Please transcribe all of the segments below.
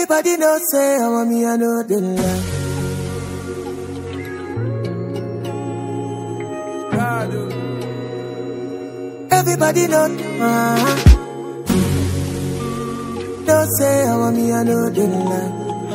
Everybody knows say I'm on me, I know the lie. Everybody know, don't say I'm on me, I know the lie.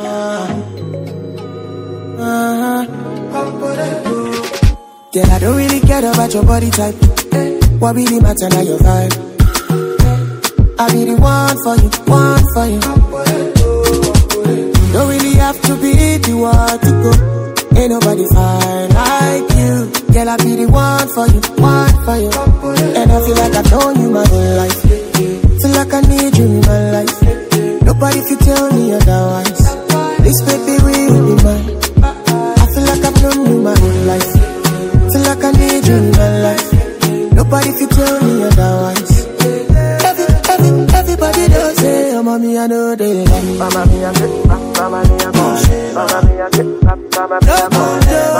Girl, I don't really care about your body type. What really matter now your vibe? I be the one for you, one for you. Don't really have to be the one to go. Ain't nobody fine like you. Girl, I be the one for you, one for you. And I feel like I've known you my whole life. Feel like I need you in my life. Nobody can tell me otherwise. This baby will be mine. I feel like I've known you my whole life. Feel like I need you in my life. Nobody can tell me otherwise. Everybody does say, oh, mommy, I know they like. Mama, me, I get, mama, me, I go. Mama, me, I get, mama, me, I go.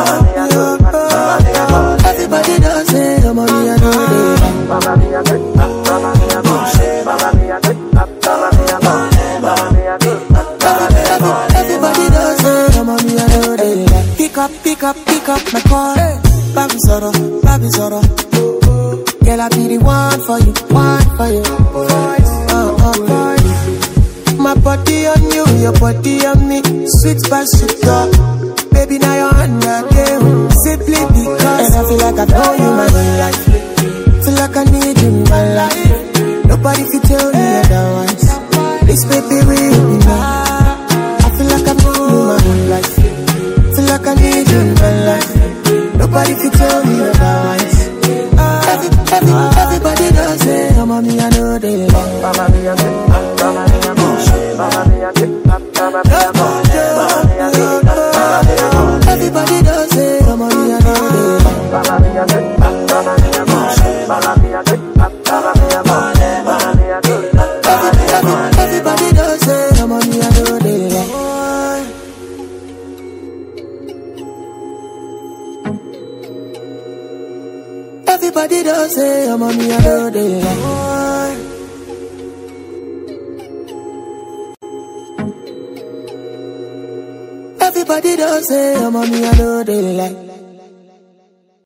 Everybody does say, oh, mommy, I know they like. Mama, me, I get, mama, me, I go. Mama, me, I get, mama, me, I go. Mama, me, I get, mama, me, I go. Everybody does say, oh, mommy, I know they like. Pick up my call. Baby Zoro. Girl, I be the one for you, one for you. My body on you, your body on me. Sweet by sweet talk. Baby, now you're on your game. Simply because. And I feel like I know you my whole life. Feel like I need you in my life. Nobody can tell me otherwise. This baby will be mine. I feel like I know you my whole life. Feel like I need you in my life. Nobody can tell me otherwise. Everybody does say, oh, mommy, I know they like. Mama, me, I get, mama, me, I go. Mama, me, I get, mama, me, I go. Mama, me, I get, mama, me, I go. Everybody does say, oh, mommy, I know they like. Mama, me, I get, mama, me, I go. Mama, me, I get, mama, me, I go. Mama, me, I get, everybody does say, oh, mommy, I know they like. Everybody does say, oh, mommy, I know they like. Everybody does say, oh, mommy, I know they like.